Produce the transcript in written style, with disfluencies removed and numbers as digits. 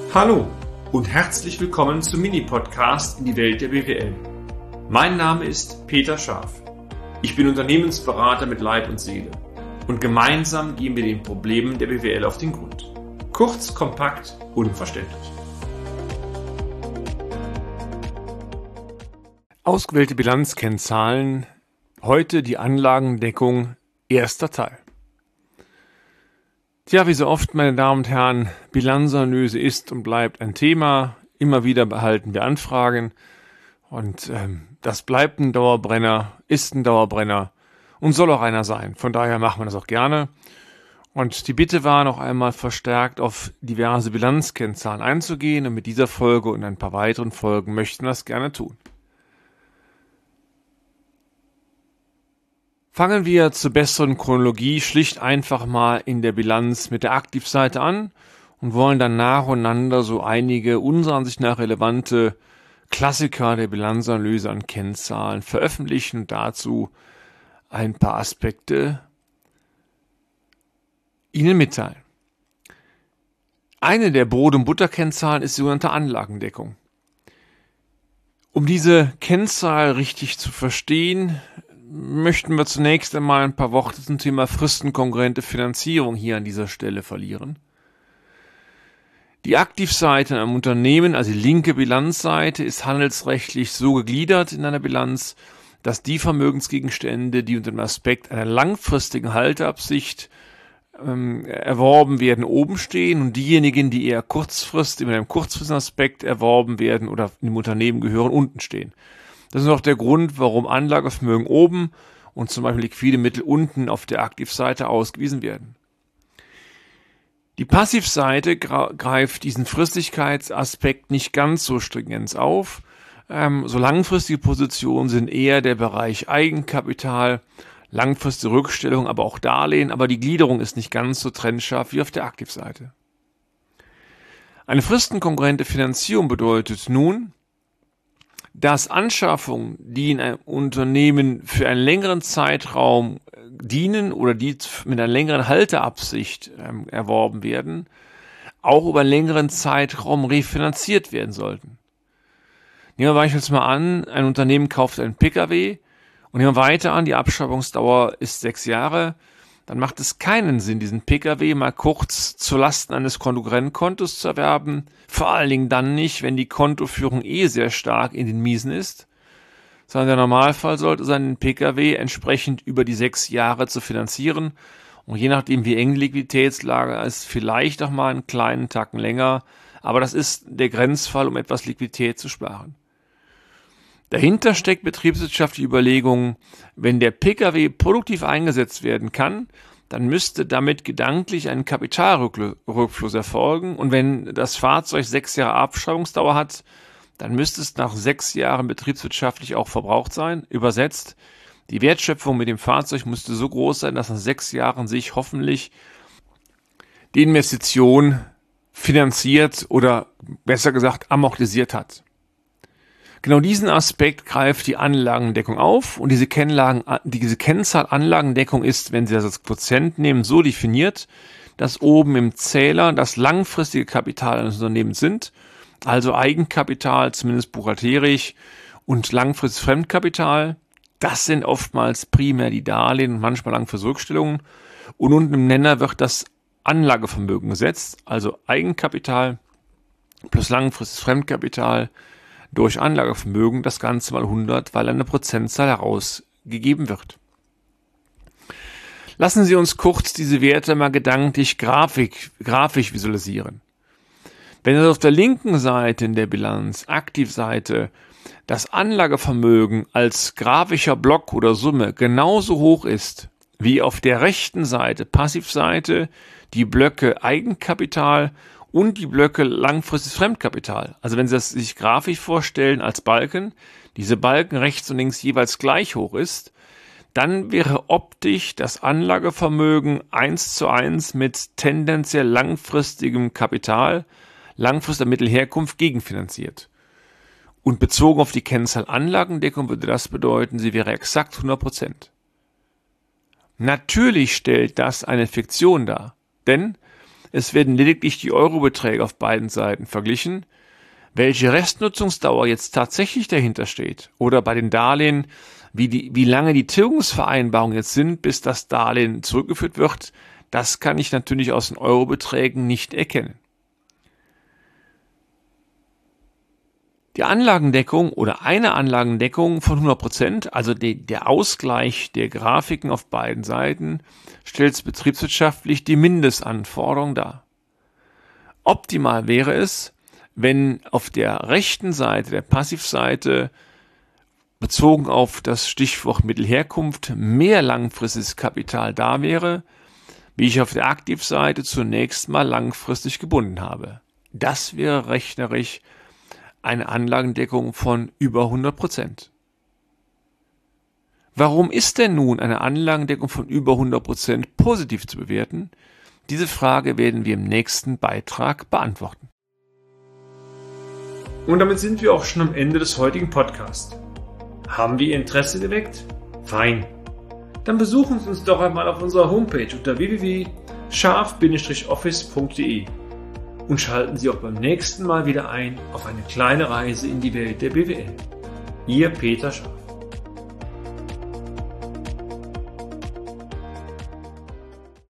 Hallo und herzlich willkommen zum Mini-Podcast in die Welt der BWL. Mein Name ist Peter Scharf. Ich bin Unternehmensberater mit Leib und Seele und gemeinsam gehen wir den Problemen der BWL auf den Grund. Kurz, kompakt, unverständlich. Ausgewählte Bilanzkennzahlen, heute die Anlagendeckung, erster Teil. Tja, wie so oft, meine Damen und Herren, Bilanzanalyse ist und bleibt ein Thema. Immer wieder behalten wir Anfragen und das bleibt ein Dauerbrenner, ist ein Dauerbrenner und soll auch einer sein. Von daher machen wir das auch gerne. Und die Bitte war, noch einmal verstärkt auf diverse Bilanzkennzahlen einzugehen und mit dieser Folge und ein paar weiteren Folgen möchten wir das gerne tun. Fangen wir zur besseren Chronologie schlicht einfach mal in der Bilanz mit der Aktivseite an und wollen dann nacheinander so einige unserer Ansicht nach relevante Klassiker der Bilanzanalyse an Kennzahlen veröffentlichen und dazu ein paar Aspekte Ihnen mitteilen. Eine der Brot- und Butterkennzahlen ist die sogenannte Anlagendeckung. Um diese Kennzahl richtig zu verstehen, möchten wir zunächst einmal ein paar Worte zum Thema fristenkongruente Finanzierung hier an dieser Stelle verlieren. Die Aktivseite in einem Unternehmen, also die linke Bilanzseite, ist handelsrechtlich so gegliedert in einer Bilanz, dass die Vermögensgegenstände, die unter dem Aspekt einer langfristigen Halteabsicht erworben werden, oben stehen und diejenigen, die eher kurzfristig mit einem kurzfristigen Aspekt erworben werden oder im Unternehmen gehören, unten stehen. Das ist auch der Grund, warum Anlagevermögen oben und zum Beispiel liquide Mittel unten auf der Aktivseite ausgewiesen werden. Die Passivseite greift diesen Fristigkeitsaspekt nicht ganz so stringent auf. So langfristige Positionen sind eher der Bereich Eigenkapital, langfristige Rückstellung, aber auch Darlehen, aber die Gliederung ist nicht ganz so trennscharf wie auf der Aktivseite. Eine fristenkongruente Finanzierung bedeutet nun, dass Anschaffungen, die in einem Unternehmen für einen längeren Zeitraum dienen oder die mit einer längeren Halteabsicht erworben werden, auch über einen längeren Zeitraum refinanziert werden sollten. Nehmen wir beispielsweise mal an, ein Unternehmen kauft einen Pkw und nehmen wir weiter an, die Abschreibungsdauer ist 6 Jahre, dann macht es keinen Sinn, diesen Pkw mal kurz zulasten eines Kontokorrentkontos zu erwerben, vor allen Dingen dann nicht, wenn die Kontoführung sehr stark in den Miesen ist, sondern der Normalfall sollte sein, den Pkw entsprechend über die 6 Jahre zu finanzieren und je nachdem, wie eng die Liquiditätslage ist, vielleicht auch mal einen kleinen Tacken länger, aber das ist der Grenzfall, um etwas Liquidität zu sparen. Dahinter steckt betriebswirtschaftliche Überlegungen, wenn der Pkw produktiv eingesetzt werden kann, dann müsste damit gedanklich ein Kapitalrückfluss erfolgen und wenn das Fahrzeug 6 Jahre Abschreibungsdauer hat, dann müsste es nach 6 Jahren betriebswirtschaftlich auch verbraucht sein. Übersetzt, die Wertschöpfung mit dem Fahrzeug müsste so groß sein, dass nach 6 Jahren sich hoffentlich die Investition finanziert oder besser gesagt amortisiert hat. Genau diesen Aspekt greift die Anlagendeckung auf und diese Kennzahl Anlagendeckung ist, wenn Sie das als Quotient nehmen, so definiert, dass oben im Zähler das langfristige Kapital eines Unternehmens sind, also Eigenkapital, zumindest buchhalterisch, und langfristiges Fremdkapital. Das sind oftmals primär die Darlehen und manchmal langfristige Rückstellungen. Und unten im Nenner wird das Anlagevermögen gesetzt, also Eigenkapital plus langfristiges Fremdkapital durch Anlagevermögen, das Ganze mal 100, weil eine Prozentzahl herausgegeben wird. Lassen Sie uns kurz diese Werte mal gedanklich grafisch visualisieren. Wenn Sie auf der linken Seite in der Bilanz, Aktivseite, das Anlagevermögen als grafischer Block oder Summe genauso hoch ist wie auf der rechten Seite, Passivseite, die Blöcke Eigenkapital und die Blöcke langfristiges Fremdkapital. Also wenn Sie das sich grafisch vorstellen als Balken, diese Balken rechts und links jeweils gleich hoch ist, dann wäre optisch das Anlagevermögen 1:1 mit tendenziell langfristigem Kapital, langfristiger Mittelherkunft gegenfinanziert. Und bezogen auf die Kennzahl Anlagendeckung würde das bedeuten, sie wäre exakt 100%. Natürlich stellt das eine Fiktion dar, denn es werden lediglich die Eurobeträge auf beiden Seiten verglichen. Welche Restnutzungsdauer jetzt tatsächlich dahinter steht oder bei den Darlehen, wie lange die Tilgungsvereinbarungen jetzt sind, bis das Darlehen zurückgeführt wird, das kann ich natürlich aus den Eurobeträgen nicht erkennen. Die Anlagendeckung oder eine Anlagendeckung von 100%, also der Ausgleich der Grafiken auf beiden Seiten, stellt betriebswirtschaftlich die Mindestanforderung dar. Optimal wäre es, wenn auf der rechten Seite, der Passivseite, bezogen auf das Stichwort Mittelherkunft, mehr langfristiges Kapital da wäre, wie ich auf der Aktivseite zunächst mal langfristig gebunden habe. Das wäre rechnerisch eine Anlagendeckung von über 100%. Warum ist denn nun eine Anlagendeckung von über 100% positiv zu bewerten? Diese Frage werden wir im nächsten Beitrag beantworten. Und damit sind wir auch schon am Ende des heutigen Podcasts. Haben wir Ihr Interesse geweckt? Fein. Dann besuchen Sie uns doch einmal auf unserer Homepage unter www.scharf-office.de und schalten Sie auch beim nächsten Mal wieder ein auf eine kleine Reise in die Welt der BWL. Ihr Peter Scharf.